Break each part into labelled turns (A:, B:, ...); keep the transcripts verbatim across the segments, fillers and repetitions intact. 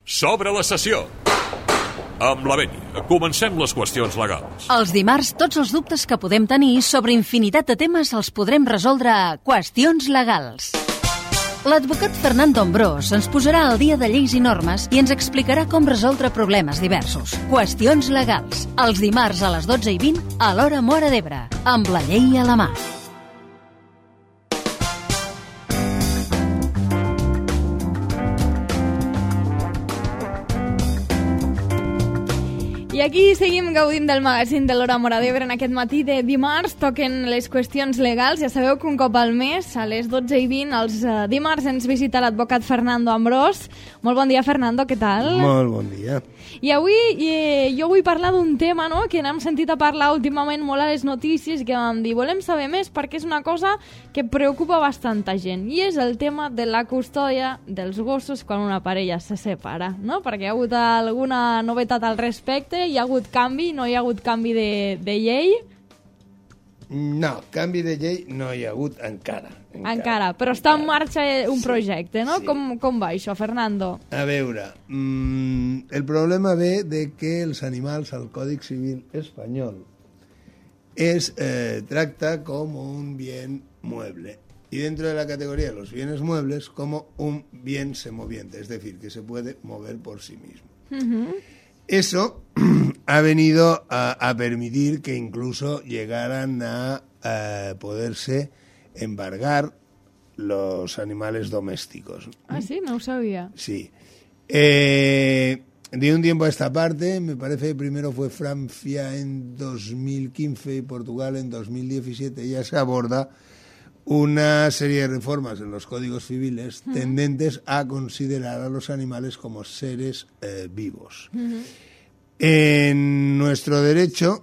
A: S'obre la sessió. Amb la Bènia, comencem les qüestions legals.
B: Els dimarts, tots els dubtes que podem tenir sobre infinitat de temes els podrem resoldre a Qüestions Legals. L'advocat Fernando Ambrós ens posarà al dia de lleis i normes i ens explicarà com resoldre problemes diversos. Qüestions Legals, els dimarts a les dotze i vint a l'hora Móra d'Ebre, amb la llei a la mà.
C: I aquí seguim gaudint del magazín de l'Hora Móra d'Ebre en aquest matí de dimarts. Toquen les qüestions legals. Ja sabeu que un cop al mes, a les dotze i vint, els uh, dimarts ens visita l'advocat Fernando Ambrós. Molt bon dia, Fernando, què tal?
D: Molt bon dia.
C: I avui eh, jo vull parlar d'un tema, no?, que n'hem sentit a parlar últimament molt a les notícies, que vam dir, volem saber més perquè és una cosa que preocupa bastanta gent, i és el tema de la custòdia dels gossos quan una parella se separa, no? Perquè hi ha hagut alguna novetat al respecte. Hi ha hagut canvi? No hi ha hagut canvi de, de llei?
D: No, canvi de llei no hi ha hagut encara.
C: Encara, encara però està en marxa un
D: sí,
C: projecte, no?
D: Sí.
C: Com, com va això, Fernando?
D: A veure, mmm, el problema ve de que els animals al Código Civil espanyol es eh, tracta como un bien mueble y dentro de la categoría de los bienes muebles como un bien semoviente, es decir, que se puede mover por sí mismo. Uh-huh. Eso ha venido a, a permitir que incluso llegaran a, a poderse embargar los animales domésticos.
C: Ah, sí, no lo sabía.
D: Sí. Eh, de un tiempo a esta parte, me parece que primero fue Francia en dos mil quince y Portugal en dos mil diecisiete, ya se aborda una serie de reformas en los códigos civiles uh-huh. tendentes a considerar a los animales como seres eh, vivos. Uh-huh. En nuestro derecho,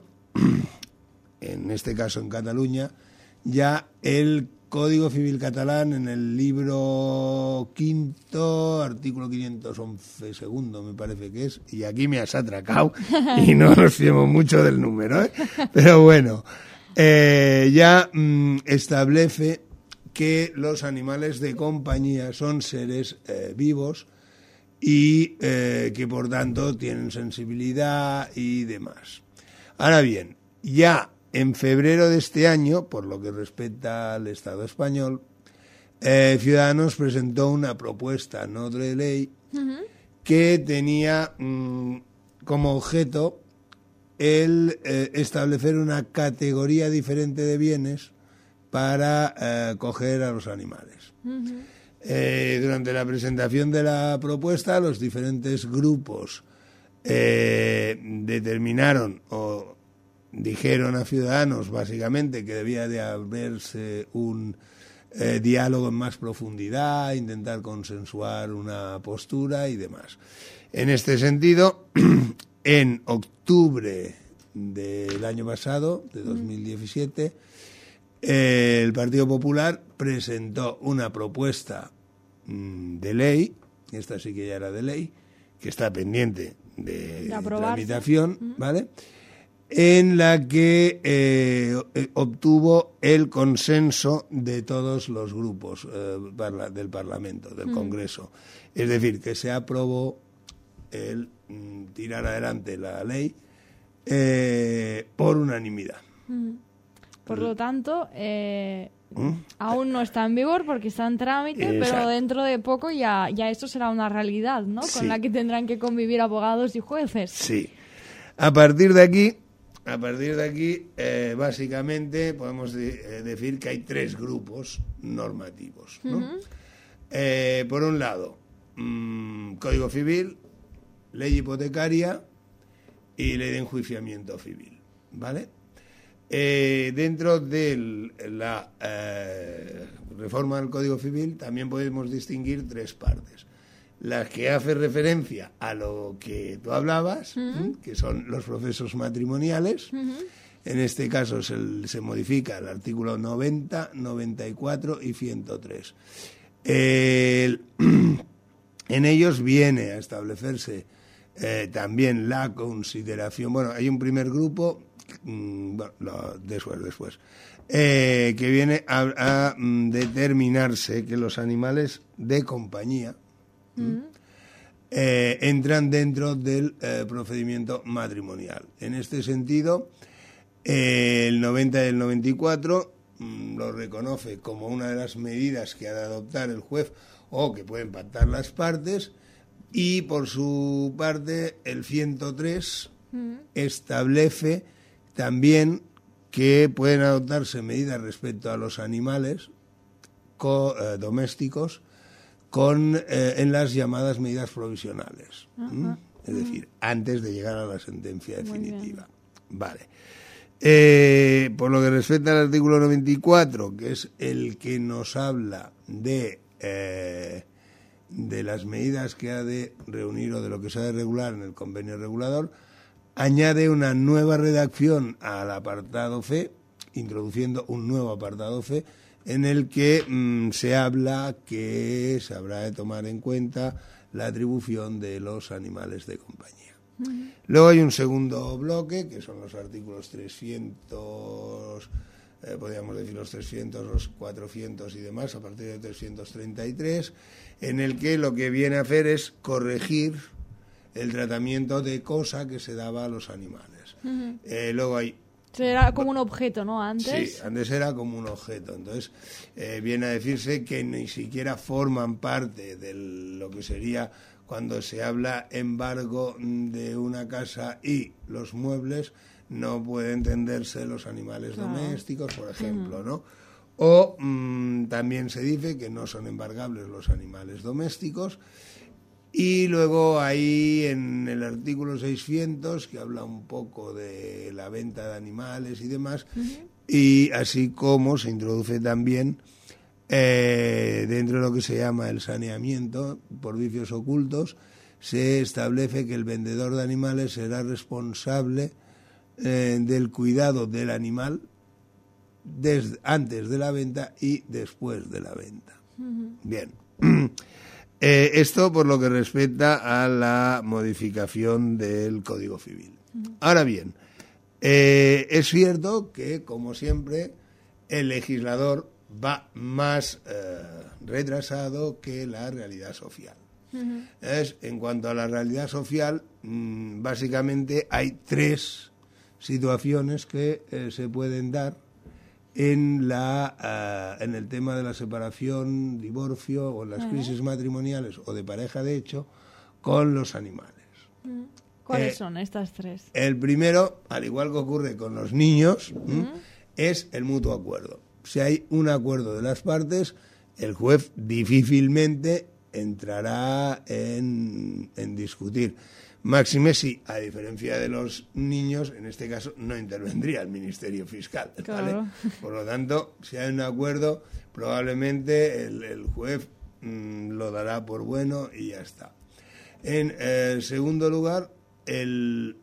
D: en este caso en Cataluña, ya el Código Civil catalán, en el libro quinto, artículo quinientos once segundo, me parece que es, y aquí me has atracado y no nos fiemos mucho del número, ¿eh? Pero bueno, eh, ya mmm, establece que los animales de compañía son seres eh, vivos y eh, que por tanto tienen sensibilidad y demás. Ahora bien, ya en febrero de este año, por lo que respecta al Estado español, eh, Ciudadanos presentó una propuesta no de ley uh-huh. que tenía mmm, como objeto el eh, establecer una categoría diferente de bienes para eh, coger a los animales. Uh-huh. Eh, durante la presentación de la propuesta, los diferentes grupos eh, determinaron o dijeron a Ciudadanos, básicamente, que debía de haberse un eh, diálogo en más profundidad, intentar consensuar una postura y demás. En este sentido, en octubre del año pasado, de dos mil diecisiete, eh, el Partido Popular presentó una propuesta mmm, de ley, esta sí que ya era de ley, que está pendiente de, de tramitación, uh-huh. ¿vale?, en la que eh, obtuvo el consenso de todos los grupos eh, parla, del Parlamento, del mm. Congreso. Es decir, que se aprobó el mm, tirar adelante la ley eh, por unanimidad.
C: Mm. Por lo tanto, eh, ¿Mm? aún no está en vigor porque está en trámite, Exacto. pero dentro de poco ya, ya esto será una realidad, ¿no? Con sí. la que tendrán que convivir abogados y jueces.
D: Sí. A partir de aquí... A partir de aquí, eh, básicamente, podemos de, eh, decir que hay tres grupos normativos, ¿no? Uh-huh. Eh, por un lado, mmm, Código Civil, Ley Hipotecaria y Ley de Enjuiciamiento Civil, ¿vale? Eh, dentro de la eh, reforma del Código Civil también podemos distinguir tres partes. Las que hace referencia a lo que tú hablabas, uh-huh. que son los procesos matrimoniales. Uh-huh. En este caso se, se modifica el artículo noventa, noventa y cuatro y ciento tres. Eh, en ellos viene a establecerse eh, también la consideración. Bueno, hay un primer grupo, mmm, bueno, lo, después, después, eh, que viene a, a mm, determinarse que los animales de compañía, Mm. eh, entran dentro del eh, procedimiento matrimonial. En este sentido, eh, el noventa y el noventa y cuatro mmm, lo reconoce como una de las medidas que ha de adoptar el juez o que pueden pactar las partes, y por su parte el ciento tres mm. establece también que pueden adoptarse medidas respecto a los animales co, eh, domésticos con eh, en las llamadas medidas provisionales, uh-huh. es decir, uh-huh. antes de llegar a la sentencia definitiva. Vale. Eh, por lo que respecta al artículo noventa y cuatro, que es el que nos habla de eh, de las medidas que ha de reunir o de lo que se ha de regular en el convenio regulador, añade una nueva redacción al apartado C, introduciendo un nuevo apartado C, en el que mmm, se habla que se habrá de tomar en cuenta la atribución de los animales de compañía. Uh-huh. Luego hay un segundo bloque, que son los artículos trescientos, eh, podríamos decir los trescientos, los cuatrocientos y demás, a partir de trescientos treinta y tres, en el que lo que viene a hacer es corregir el tratamiento de cosa que se daba a los animales. Uh-huh. Eh, luego hay...
C: Era como un objeto, ¿no? Antes.
D: Sí, antes era como un objeto. Entonces, eh, viene a decirse que ni siquiera forman parte de lo que sería cuando se habla embargo de una casa y los muebles, no puede entenderse los animales claro. domésticos, por ejemplo, uh-huh. ¿no? O mmm, también se dice que no son embargables los animales domésticos. Y luego ahí en el artículo seiscientos, que habla un poco de la venta de animales y demás, uh-huh. y así como se introduce también eh, dentro de lo que se llama el saneamiento por vicios ocultos, se establece que el vendedor de animales será responsable eh, del cuidado del animal desde, antes de la venta y después de la venta. Uh-huh. Bien. Eh, esto por lo que respecta a la modificación del Código Civil. Uh-huh. Ahora bien, eh, es cierto que, como siempre, el legislador va más eh, retrasado que la realidad social. Uh-huh. Es, en cuanto a la realidad social, mmm, básicamente hay tres situaciones que eh, se pueden dar en la uh, en el tema de la separación, divorcio o en las uh-huh. crisis matrimoniales o de pareja de hecho con los animales.
C: Uh-huh. ¿Cuáles eh, son estas tres?
D: El primero, al igual que ocurre con los niños, uh-huh. es el mutuo acuerdo. Si hay un acuerdo de las partes, el juez difícilmente entrará en, en discutir. Máxime si, a diferencia de los niños, en este caso no intervendría el Ministerio Fiscal, ¿vale? Claro. Por lo tanto, si hay un acuerdo, probablemente el, el juez mmm, lo dará por bueno y ya está. En eh, segundo lugar, el,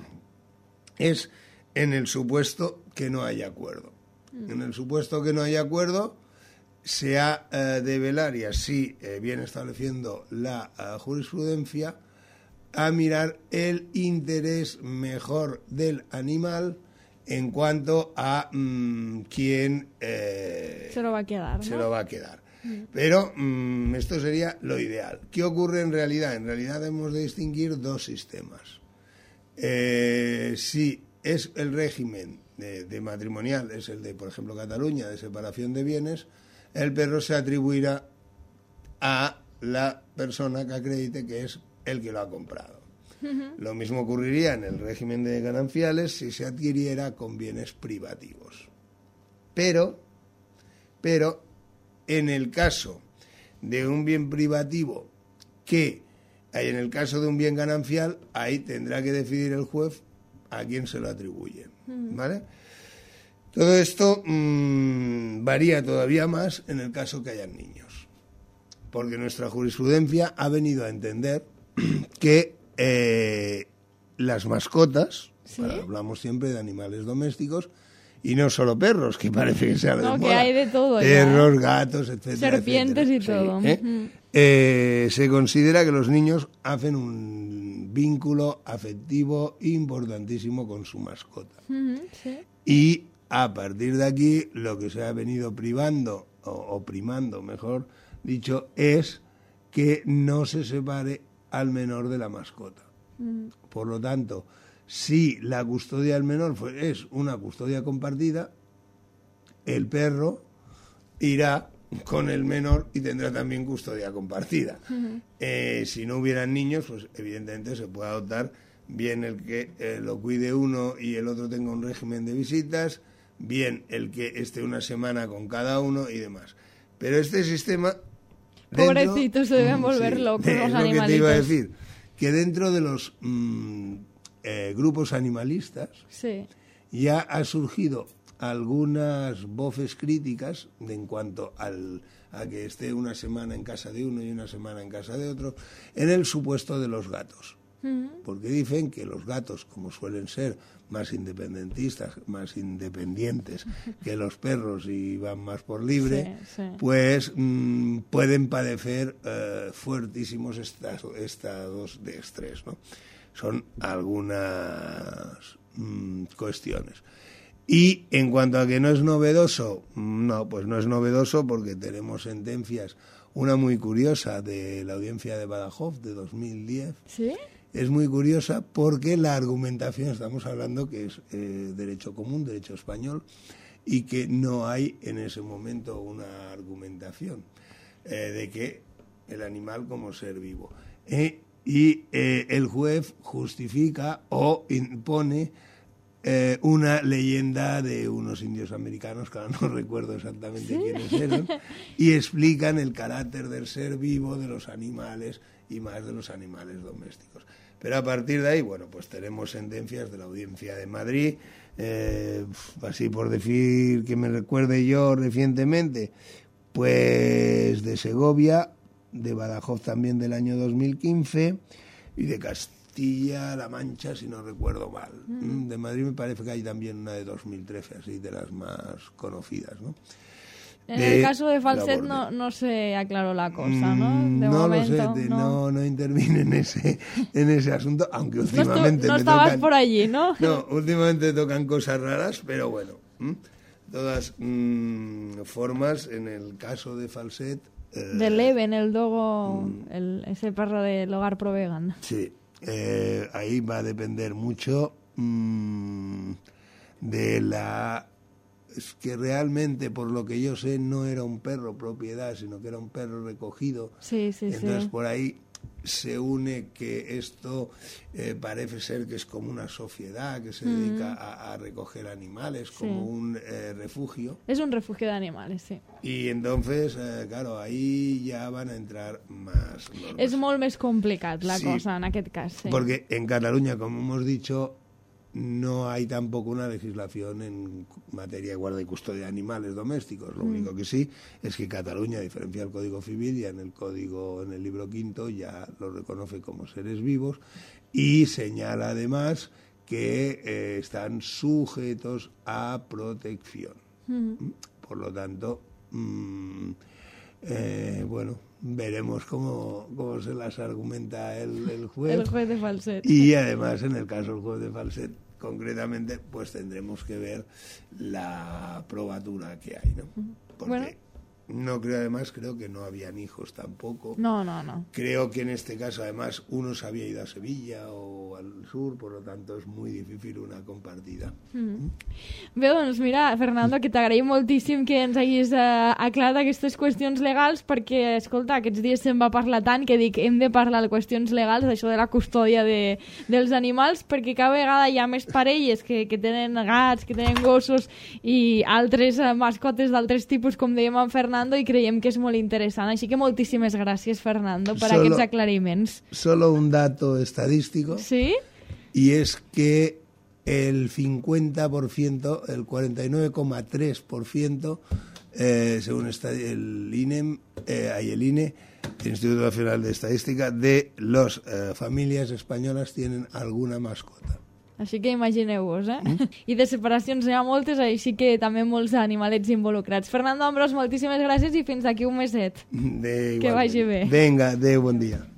D: es en el supuesto que no haya acuerdo. Mm. En el supuesto que no haya acuerdo, se ha eh, de velar, y así eh, viene estableciendo la eh, jurisprudencia, a mirar el interés mejor del animal en cuanto a mmm, quién eh,
C: se lo va a quedar, ¿no?
D: Se lo va a quedar. Mm. Pero mmm, esto sería lo ideal. ¿Qué ocurre en realidad? En realidad hemos de distinguir dos sistemas. Eh, si es el régimen de, de matrimonial, es el de, por ejemplo, Cataluña, de separación de bienes, el perro se atribuirá a la persona que acredite que es el que lo ha comprado. Uh-huh. Lo mismo ocurriría en el régimen de gananciales si se adquiriera con bienes privativos. Pero, pero en el caso de un bien privativo que hay en el caso de un bien ganancial, ahí tendrá que decidir el juez a quién se lo atribuye. Uh-huh. ¿Vale? Todo esto mmm, varía todavía más en el caso que hayan niños, porque nuestra jurisprudencia ha venido a entender que eh, las mascotas, ¿sí? Para, hablamos siempre de animales domésticos, y no solo perros, que parece que sea de
C: no,
D: moda,
C: que hay de todo,
D: perros,
C: ya.
D: gatos, etcétera,
C: serpientes
D: etcétera.
C: y todo.
D: Sí, ¿eh? Uh-huh. Eh, se considera que los niños hacen un vínculo afectivo importantísimo con su mascota. Uh-huh, sí. Y a partir de aquí, lo que se ha venido privando, o, o primando, mejor dicho, es que no se separe al menor de la mascota. Mm. Por lo tanto, si la custodia del menor fue, es una custodia compartida, el perro irá con el menor y tendrá también custodia compartida. Uh-huh. Eh, si no hubieran niños, pues evidentemente se puede adoptar bien el que eh, lo cuide uno y el otro tenga un régimen de visitas, bien el que esté una semana con cada uno y demás. Pero este sistema...
C: Pobrecitos, se deben volver sí, locos los animalitos.
D: Lo que te iba a decir, que dentro de los mmm, eh, grupos animalistas
C: sí.
D: ya ha surgido algunas voces críticas de en cuanto al, a que esté una semana en casa de uno y una semana en casa de otro, en el supuesto de los gatos. Uh-huh. Porque dicen que los gatos, como suelen ser más independentistas, más independientes que los perros y van más por libre,
C: sí, sí.
D: pues mmm, pueden padecer uh, fuertísimos estados, estados de estrés, ¿no? Son algunas mmm, cuestiones. Y en cuanto a que no es novedoso, no, pues no es novedoso porque tenemos sentencias, una muy curiosa de la audiencia de Badajoz de dos mil diez.
C: ¿Sí?
D: Es muy curiosa porque la argumentación, estamos hablando que es eh, derecho común, derecho español, y que no hay en ese momento una argumentación eh, de que el animal como ser vivo. Eh, y eh, el juez justifica o impone Eh, una leyenda de unos indios americanos, que ahora no recuerdo exactamente ¿sí? quiénes eran, y explican el carácter del ser vivo de los animales y más de los animales domésticos. Pero a partir de ahí, bueno, pues tenemos sentencias de la Audiencia de Madrid, eh, así por decir que me recuerde yo recientemente, pues de Segovia, de Badajoz también del año dos mil quince y de Castilla La Mancha, si no recuerdo mal. Mm. De Madrid me parece que hay también una de dos mil trece, así de las más conocidas, ¿no?
C: En de el caso de Falset no, no se aclaró la cosa, ¿no? De
D: no
C: momento,
D: lo sé, de,
C: no.
D: no, no intervine en ese, en ese asunto, aunque últimamente
C: no,
D: me
C: estabas
D: tocan,
C: por allí, ¿no?
D: No, últimamente tocan cosas raras, pero bueno, ¿m? todas mmm, formas, en el caso de Falset... Eh,
C: de Leven, el dogo, mm, el, ese perro del hogar pro vegan.
D: Sí. Eh, ahí va a depender mucho mmm, de la... Es que realmente, por lo que yo sé, no era un perro propiedad, sino que era un perro recogido.
C: Sí, sí,
D: Entonces,
C: sí.
D: por ahí se une que esto eh, parece ser que es como una sociedad que se mm. dedica a, a recoger animales, como sí. un eh, refugio.
C: Es un refugio de animales, sí.
D: Y entonces, eh, claro, ahí ya van a entrar más normas.
C: És molt més complicat la
D: sí,
C: cosa, en aquest cas. Sí.
D: Porque en Cataluña, como hemos dicho, no hay tampoco una legislación en materia de guarda y custodia de animales domésticos. Lo mm. único que sí es que Cataluña, a diferencia del Código Civil, ya en el Código, en el libro quinto, ya lo reconoce como seres vivos y señala además que eh, están sujetos a protección. Mm. Por lo tanto, mmm, eh, bueno, veremos cómo, cómo se las argumenta el, el juez.
C: El juez de Falset.
D: Y además, en el caso del juez de Falset, concretamente, pues tendremos que ver la probatura que hay, ¿no? Porque bueno. no creo, además, creo que no habían hijos tampoco.
C: No, no, no.
D: Creo que en este caso, además, uno se había ido a Sevilla o al sur, por lo tanto, és muy difícil una compartida.
C: Mm. Bé, doncs mira, Fernando, que t'agraïm moltíssim que ens haguis uh, aclarat aquestes qüestions legals, perquè, escolta, aquests dies se'n va parlar tant que dic, hem de parlar de qüestions legals, d'això de la custòdia de, dels animals, perquè cada vegada hi ha més parelles que, que tenen gats, que tenen gossos i altres uh, mascotes d'altres tipus, com dèiem en Fernando, i creiem que és molt interessant. Així que moltíssimes gràcies, Fernando, per solo, aquests aclariments.
D: Solo un dato estadístico.
C: ¿Sí?
D: Y es que el cincuenta por ciento, el cuarenta y nueve coma tres por ciento, eh, según el I N E M, eh, hay el I N E, el Instituto Nacional de Estadística, de las eh, familias españolas tienen alguna mascota.
C: Així que imagineu-vos, eh? Mm? I de separacions n'hi ha moltes, així que també molts animalets involucrats. Fernando Ambrós, moltíssimes gràcies i fins aquí un meset.
D: De
C: que vagi bé.
D: Venga, de bon dia.